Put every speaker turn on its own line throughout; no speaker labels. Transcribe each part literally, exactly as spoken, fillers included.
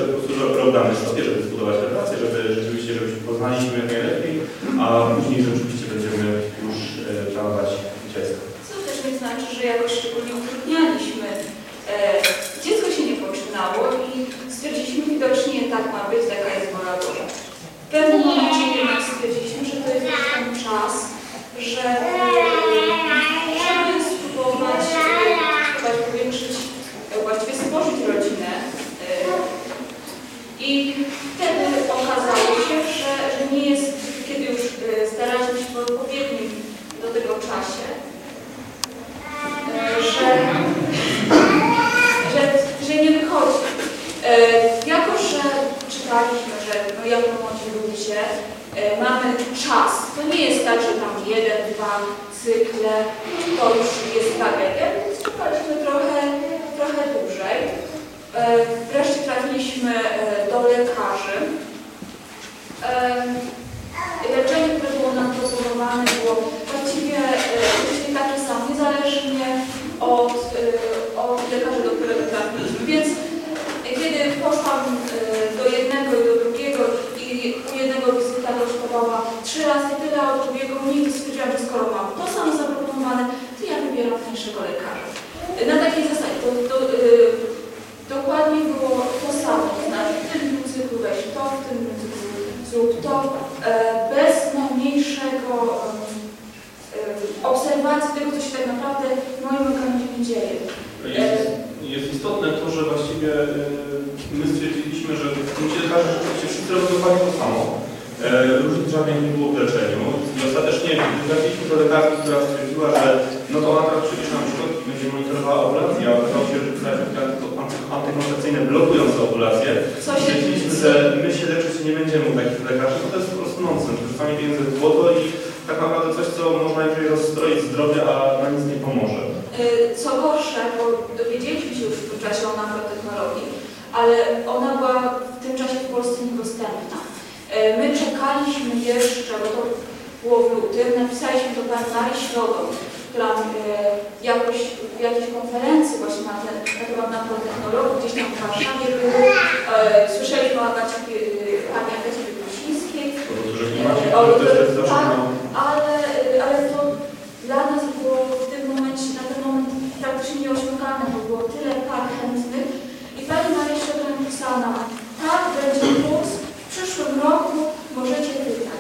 po prostu żeby oddamy sobie, żeby zbudować relacje, żeby rzeczywiście, żebyśmy poznaliśmy jak najlepiej, a później rzeczywiście będziemy już planować dziecko.
Co też nie znaczy, że jakoś szczególnie utrudnialiśmy. E, dziecko się nie poczynało i stwierdziliśmy widocznie, tak ma być, taka jest wola Boża. W pewnym momencie jednak stwierdziliśmy, że to jest ten czas, że żeby spróbować, spróbować powiększyć, właściwie stworzyć rodzinę. I wtedy okazało się, że, że nie jest, kiedy już staraliśmy się w odpowiednim do tego czasie, że, że, że nie wychodzi. Jako, że czytaliśmy, że no jako młodzi ludzie mamy czas, to nie jest tak, że tam jeden, dwa cykle, to już jest tragedia, więc czekaliśmy trochę, trochę dłużej. Wreszcie trafiliśmy do lekarzy. Leczenie, które było nam proponowane, było właściwie takie samo, niezależnie od, od lekarzy, do którego trafiliśmy. Więc kiedy poszłam do jednego i do drugiego i u jednego wizyta kosztowała trzy razy tyle, a u drugiego nigdy stwierdziłam, że skoro mam to samo zaproponowane, to ja wybieram tańszego lekarza. Na takiej zasadzie to, to, yy, dokładnie było to samo, to znaczy w tym cyklu weź to, w tym cyklu zrób to, yy, bez najmniejszego yy, obserwacji tego, co się tak naprawdę w moim organizmie dzieje.
Jest, jest istotne to, że właściwie my stwierdziliśmy, że ci lekarze rzeczywiście wszyscy robili to samo. Różnic żadnej nie było w leczeniu i ostatecznie trafiliśmy do lekarki, która stwierdziła, że no to ona teraz przecież na przykład będzie monitorowała ovulację, a okazało się, że te efekty antykoncepcyjne blokujące ovulację. Stwierdziliśmy, że my się leczyć nie będziemy u takich lekarzy, bo to jest po prostu nonsens, wyrzucanie pieniędzy w błoto i tak naprawdę coś, co można najpierw rozstroić zdrowie, a na nic nie pomoże.
Co gorsze, bo dowiedzieliśmy się już w tym czasie o nanotechnologii, ale ona była w tym czasie w Polsce niedostępna. My czekaliśmy jeszcze, bo to było w lutym, napisaliśmy do pani Marii Środą, która jakoś, w jakiejś konferencji właśnie na, ten, na temat nanotechnologii gdzieś tam w Warszawie było. Słyszeliśmy o Agacie, pani Agacie Wybusińskiej. Tak, ale, ale to dla nas było w tym momencie, na ten moment praktycznie nieosiągalne, bo było tyle par chętnych i pani Maria Środa napisała nam, tak, będzie kurs, w przyszłym roku możecie pytać.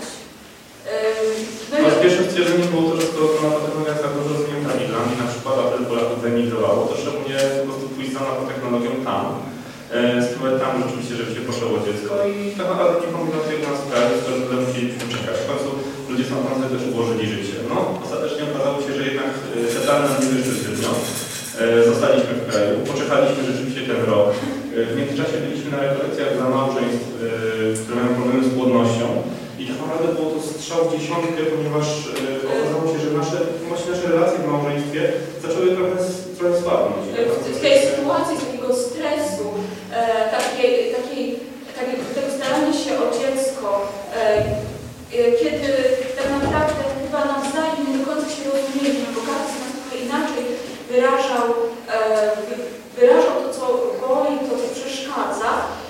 Yy,
no, pierwsze stwierdzenie było to, że skoro to nanotechnologia jest tak dobrze rozwinięta i dla mnie na przykład, a wielu Polaków wyemigrowało, to trzeba mnie po prostu pójść za nanotechnologią tam. Spróbować tam rzeczywiście, żeby się poszło dziecko i tak naprawdę nie pomogło tego nas w kraju, że tyle musieliśmy czekać. W końcu ludzie są tam też ułożyli życie. No, ostatecznie okazało się, że jednak te plany nam nie wyszły średnio. Zostaliśmy w kraju, poczekaliśmy rzeczywiście ten rok. W międzyczasie byliśmy na rekolekcjach dla małżeństw, które mają problemy z płodnością. I tak naprawdę było to strzał w dziesiątkę, ponieważ okazało się, że nasze, właśnie nasze relacje w małżeństwie zaczęły trochę, trochę słabnąć.
W tej sytuacji takiego stresu, takiej, takiej, takiej, tego starania się o dziecko, kiedy tak naprawdę chyba nawzajem nie do końca się rozumieliśmy, bo każdy z nas trochę inaczej wyrażał, wyrażał to, co boli, to, co przeszkadza.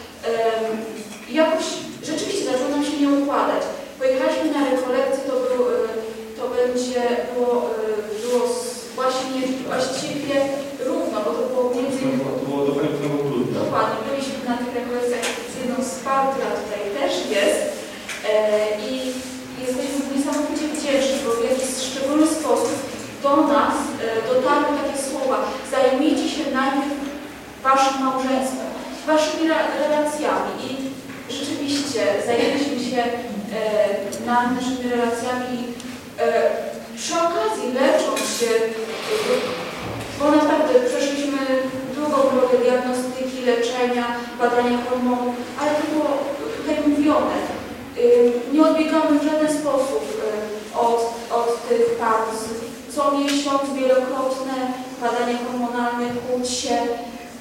Jakoś rzeczywiście zaczęło nam się nie układać. Pojechaliśmy na rekolekcję, to, był, to będzie było, było właśnie właściwie równo, bo to było między innymi.
To było do końca grudnia.
Dokładnie, byliśmy na tych rekolekcjach z jedną z par, która tutaj też jest i jesteśmy niesamowicie wdzięczni, bo w jakiś szczególny sposób do nas dotarły takie słowa: zajmijcie się najpierw waszym małżeństwem, waszymi relacjami. I rzeczywiście zajęliśmy się e, naszymi relacjami i e, przy okazji lecząc się, e, bo naprawdę przeszliśmy długą drogę diagnostyki, leczenia, badania hormonów, ale to było tutaj mówione. E, nie odbiegamy w żaden sposób e, od, od tych par. Co miesiąc wielokrotne badania hormonalne, kłuć się, e,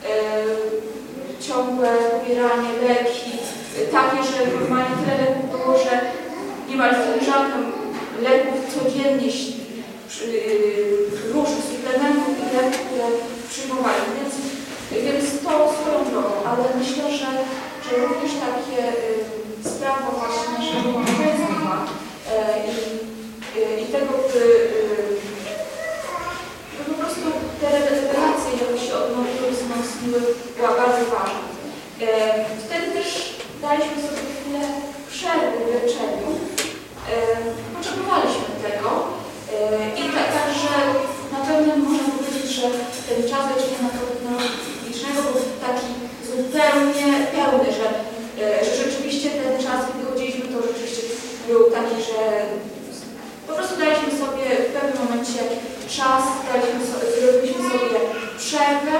ciągłe pobieranie leki, takie, że normalnie tyle leków było, że niemal filiżankę leków codziennie, różnych suplementów i leków, które przyjmowali. Więc, więc to swoją drogą, ale myślę, że, że Wtedy też daliśmy sobie chwilę przerwy w leczeniu. Potrzebowaliśmy tego i tak, także na pewno można powiedzieć, że ten czas leczenia narkotycznego był taki zupełnie pełny, że, że rzeczywiście ten czas, kiedy chodziliśmy, to rzeczywiście był taki, że po prostu daliśmy sobie w pewnym momencie czas, daliśmy sobie, zrobiliśmy sobie przerwę.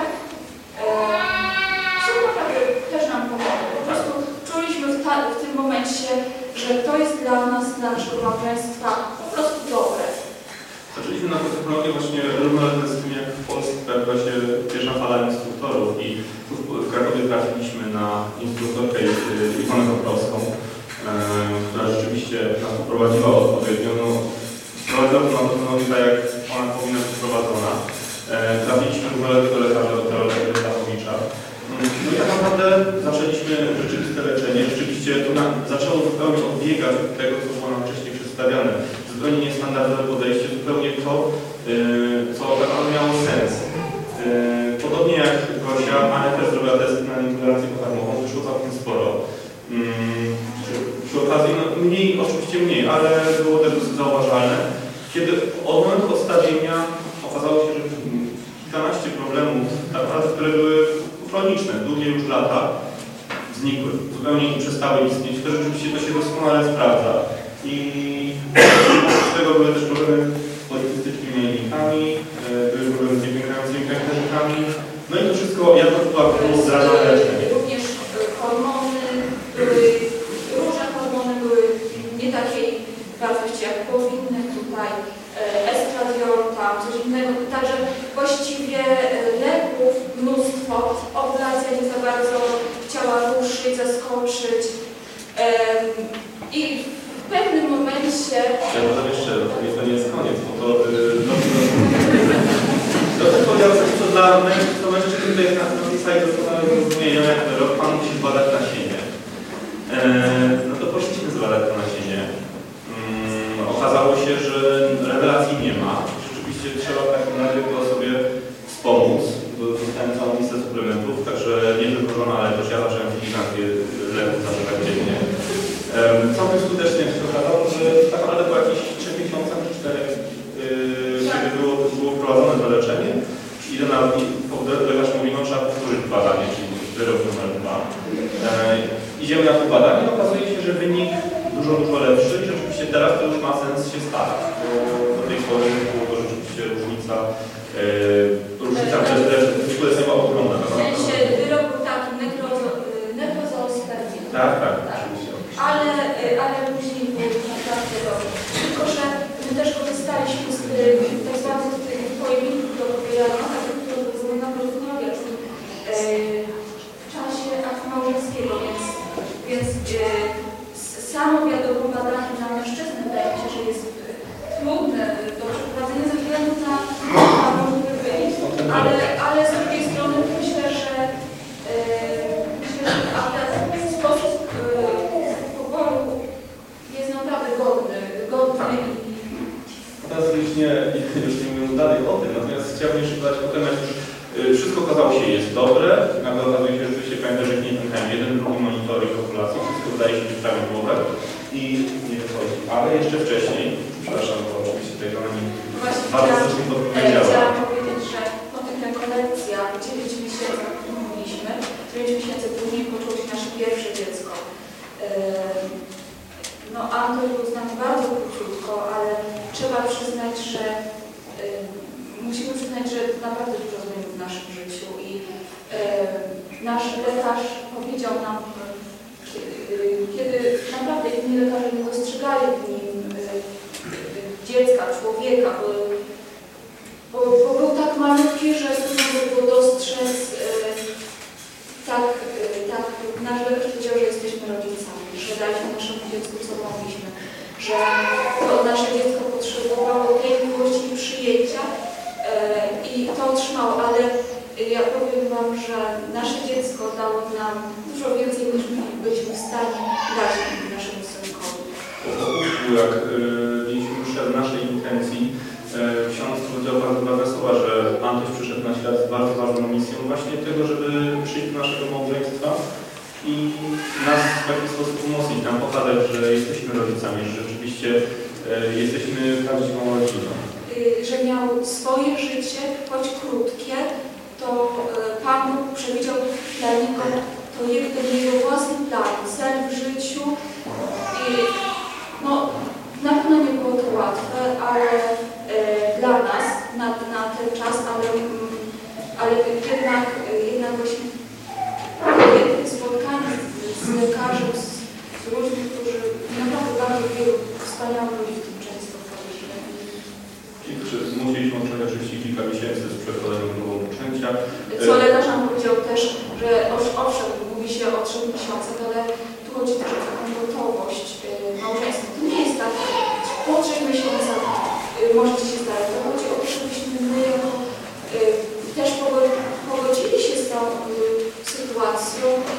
Co naprawdę też nam pomogło. Po prostu czuliśmy w, ta, w tym momencie, że to jest dla nas, dla naszego małżeństwa po prostu dobre.
Zaczęliśmy na technologię właśnie równolegle z tym, jak w Polsce pojawiła się pierwsza fala instruktorów i w Krakowie trafiliśmy na instruktorkę Iwonę Koprowską, która rzeczywiście nas poprowadziła odpowiednio. No, prowadziła to na technologię tak, jak ona powinna być prowadzona. Trafiliśmy równolegle do lekarza, doktora Stachowicza. No i tak naprawdę zaczęliśmy rzeczywiste leczenie. Rzeczywiście to nam zaczęło zupełnie odbiegać od tego, co było nam wcześniej przedstawiane. Zupełnie niestandardowe podejście, zupełnie to, co tak naprawdę miało sens. Podobnie jak Gosia, Ania też zrobiła test na intolerancję pokarmową, wyszło całkiem sporo. Przy okazji, no mniej, oczywiście mniej, ale było też dosyć zauważalne. Kiedy od momentu odstawienia okazało się, że kilkanaście problemów, tak naprawdę, które były chroniczne, długie już lata, znikły, zupełnie nie przestały istnieć. To rzeczywiście to się doskonale sprawdza. I oprócz tego były też problemy z policystycznymi jajnikami, były problemy z niepiękającymi kręgierzykami. No i to wszystko jako było wdrażane leczenie.
Również hormony, były, różne hormony były nie takiej wartości jak powinny tutaj. Estradiol, tam coś innego. Także właściwie leków mnóstwo. Operacja nie za bardzo chciała ruszyć, zaskoczyć. I w pewnym momencie...
Ja dodam jeszcze, to nie jest koniec, bo to... To też powiedziałem, że to dla mężczyzn, który jest na tej sali doskonale rozumieją, jak rok pan musi zbadać nasienie. No to poszliśmy zbadać to nasienie. Okazało się, że rewelacji nie ma. Rzeczywiście trzeba w takim razie to sobie wspomóc. Dostałem całą listę suplementów, także nie tylko żona, ale też ja zacząłem filiżankę leków zażywać dziennie. Całkiem skutecznie się okazało, że tak naprawdę po jakichś trzech miesiącach czy czterech, kiedy było, było wprowadzone to leczenie, idę na lekarz mówi, no trzeba powtórzyć badanie, czyli wyrok numer dwa. Idziemy na to badanie i okazuje się, że wynik dużo, dużo lepszy i rzeczywiście teraz to już ma sens się starać, bo do tej pory było to rzeczywiście różnica, yy, różnica w ogóle jest chyba ogromna.
W sensie wyrok był taki nekrozoospermii.
Tak, tak, tak, oczywiście.
Ale, ale później było naprawdę dobrze. Tylko, że my też korzystaliśmy z tak zwanych pojemników do pobierania, które były na technologię, czyli w czasie aktu małżeńskiego, więc, więc samo wiadomo badanie na mężczyznę wydaje mi się, że jest trudne do przeprowadzenia ze względu na, na możliwy wynik, ale, ale z drugiej strony myślę, że myślę, że ten sposób poboru jest naprawdę godny, godny i...
Teraz już nie, już nie mówiąc dalej o tym, natomiast chciałbym jeszcze dodać o temat, że wszystko okazało się jest dobre, nagle okazuje się, że rzeczywiście pamiętasz, nie pękają jeden, drugi monitoring populacji, wszystko wydaje się być prawidłowe i nie wychodzi. Ale jeszcze wcześniej, przepraszam, bo oczywiście tutaj żona mi bardzo coś mi podpowiedziała.
Chciałam powiedzieć, że po tych rekolekcjach dziewięć miesięcy, jak mówiliśmy, dziewięć miesięcy później poczęło się nasze pierwsze dziecko. No Anton był z nami bardzo króciutko, ale trzeba przyznać, że musimy przyznać, że naprawdę dużo zmienił w naszym życiu i e, nasz lekarz powiedział nam, kiedy, kiedy naprawdę inni lekarze nie dostrzegali w nim e, dziecka, człowieka, bo, bo, bo był tak malutki, że trudno było dostrzec, e, tak, e, tak nasz lekarz powiedział, że jesteśmy rodzicami, że daliśmy naszemu dziecku co mogliśmy, że to nasze dziecko potrzebowało tej miłości i przyjęcia, i to otrzymało, ale ja powiem Wam, że nasze dziecko dało nam dużo więcej niż my byliśmy w stanie dać naszemu synkowi.
Jak mieliśmy już w naszej intencji, ksiądz powiedział bardzo ważne słowa, że Antoś przyszedł na świat z bardzo ważną misją właśnie tego, żeby przyjść do naszego małżeństwa i nas w jakiś sposób umocnić, nam pokazać, że jesteśmy rodzicami, że rzeczywiście e, jesteśmy prawdziwą rodziną.
Że miał swoje życie, choć krótkie, to Pan Bóg przewidział dla niego to jego, jego własny plan, cel w życiu. I no, na pewno nie było to łatwe, ale e, dla nas na, na ten czas, ale, ale jednak, jednak właśnie spotkanie z, z lekarzem, z, z ludźmi, którzy naprawdę bardzo wielu wspaniałych ludzi w tym często wchodzimy.
Musieliśmy odczekać oczywiście kilka miesięcy z przeprowadzeniem próbą poczęcia.
Co lekarz nam powiedział też, że owszem, mówi się o trzech miesiącach, ale tu chodzi też o taką gotowość yy, małżeństwa. To nie jest tak, po trzech miesiącach yy, możecie się zdać. To chodzi o to, żebyśmy my jako yy, też pogodzili się z tą yy, sytuacją i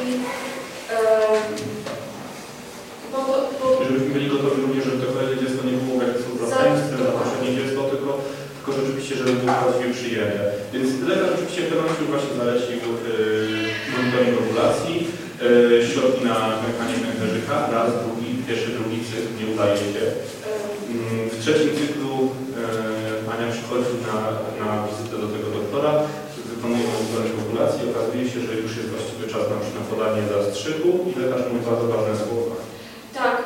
yy, bo, bo,
żebyśmy byli gotowi również, żeby to kolejne dziecko nie było jak są zastępstwem za poprzednie dziecko, tylko, tylko rzeczywiście, żeby było właściwie przyjęte. Więc lekarz oczywiście w pewnym momencie właśnie zalecił yy, monitoring ovulacji, yy, środki na mechanizm pęcherzyka, raz, drugi, pierwszy, drugi cykl, nie udaje się. Yy, w trzecim cyklu yy, Ania przychodzi na, na wizytę do tego doktora, wykonuje monitoring ovulacji, okazuje się, że już jest właściwy czas na, na podanie zastrzyku i lekarz mówi bardzo ważne słowa.
Tak,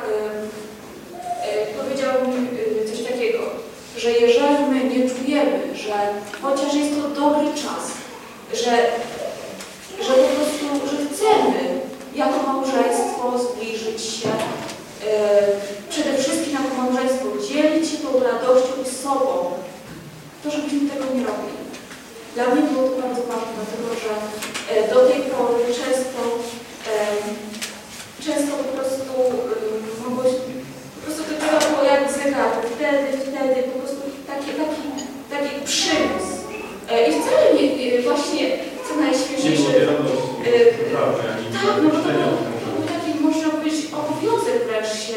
yy, yy, powiedział mi yy, coś takiego, że jeżeli my nie czujemy, że chociaż jest to dobry czas, że, że po prostu, że chcemy jako małżeństwo zbliżyć się, yy, przede wszystkim jako małżeństwo dzielić się tą radością z sobą, to żebyśmy tego nie robili. Dla mnie było to bardzo ważne, dlatego że yy, do tej pory często yy, Często po prostu yy, mogłoś, po prostu to trzeba było jak zegar, wtedy, wtedy, po prostu taki, taki, taki przymus. Yy, I wcale nie, yy, właśnie, co najświeżejsze...
Nie było yy, prawda,
tak, no bo to był taki, można powiedzieć, obowiązek wręcz się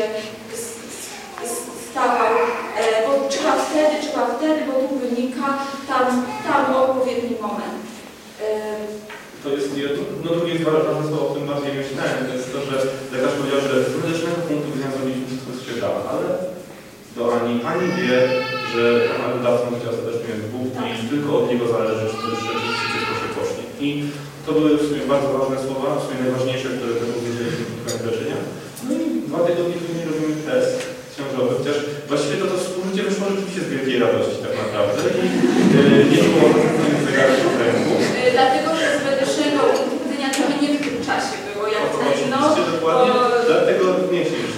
stawał, yy, bo trzeba wtedy, trzeba wtedy, bo tu wynika tam, tam odpowiedni moment. Yy,
To jest jedno. No drugie jest ważne słowo, o tym bardziej myślałem, to jest to, że lekarz powiedział, że z medycznego punktu widzenia zrobiliśmy wszystko, co się da, ale do Ani, Ani wie, że ona wydawcą życia ostatecznie jest Bóg i tylko od niego zależy, czy to już rzeczywiście wszystko się poszli. I to były w sumie bardzo ważne słowa, w sumie najważniejsze, które tego wiedzieliśmy pod koniec leczenia. No i dwa tygodnie później robimy test ciążowy, chociaż właściwie to to współżycie wyszło rzeczywiście z wielkiej radości tak naprawdę i yy, nie było zastosowania zegarek w ręku.
Dlatego, że z medycznego punktu widzenia trochę nie w tym czasie było jak
No,
wtedy, no,
dokładnie,
bo...
dlatego nie się już.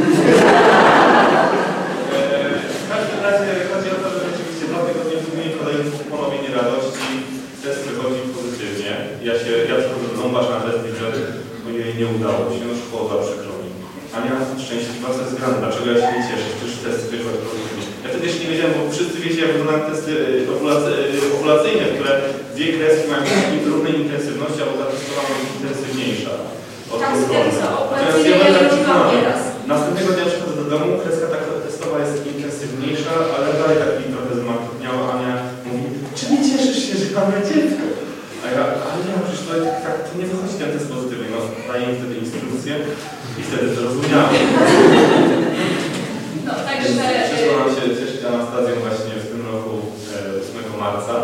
W każdym razie chodzi o to, że rzeczywiście dwa tygodnie później kolejny ponowienie radości, test wychodzi pozytywnie. Ja się, ja przychodzę do domu, na test i że jej nie udało się, no szkoda, przykro mi. Ania szczęśliwa ze względu, dlaczego ja się nie cieszę, przecież test wychodzi pozytywnie. Ja wtedy jeszcze nie wiedziałem, bo wszyscy wiecie, jak wyglądają testy ovulacyjne, które dwie kreski mają równej intensywności, albo ta testowa jest intensywniejsza.
Tak, natomiast ja będę nieraz.
Następnego dnia przychodzę do domu, kreska ta testowa jest intensywniejsza, ale dalej tak mi trochę zmartwiała. Ania mówi, czy nie cieszysz się, że mamy dziecko? A ja, ale nie, przecież to, tak, to nie wychodzi ten test pozytywny. No, daję mi wtedy instrukcję i wtedy zrozumiałem.
No, także...
Przyszło nam się cieszyć Anastazją właśnie w tym roku e, ósmego marca.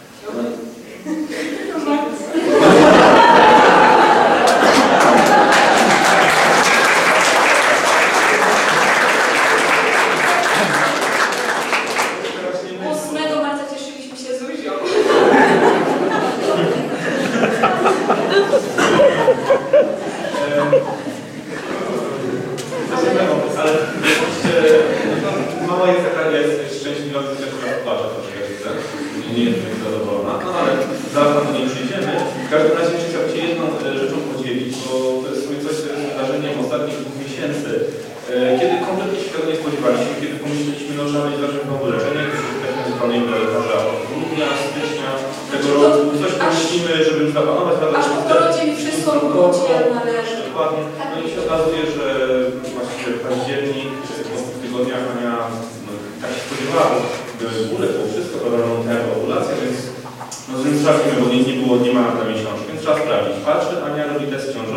ósmego marca cieszyliśmy się z Zuzią.
Ale oczywiście mama jest taka, jest szczęśliwa, że też teraz płacze troszkę, widzę. Nie jest zadowolona, no ale zaraz na to nie przyjdziemy. W każdym razie chciałbym się jedną rzeczą podzielić, bo to jest sobie coś, co jest wydarzeniem ostatnich dwóch miesięcy, kiedy kompletnie się tego nie spodziewaliśmy, kiedy pomyśleliśmy, no trzeba będzie zacząć nowe leczenie, kiedy spotkaliśmy z panem lekarza od grudnia, stycznia tego roku, coś pomyślimy, żeby już zapanować na to.
Aż po porodzie mi wszystko było jak należy.
Dokładnie. No i się okazuje, że właściwie w październik, po tych tygodniach Ania no, tak się spodziewała, bo były bóle, było wszystko, podobną tę ovulację, więc no więc sprawdzimy, bo nie, nie było, nie ma na to miesiączki, więc trzeba sprawdzić. Patrzy, Ania robi test ciąży.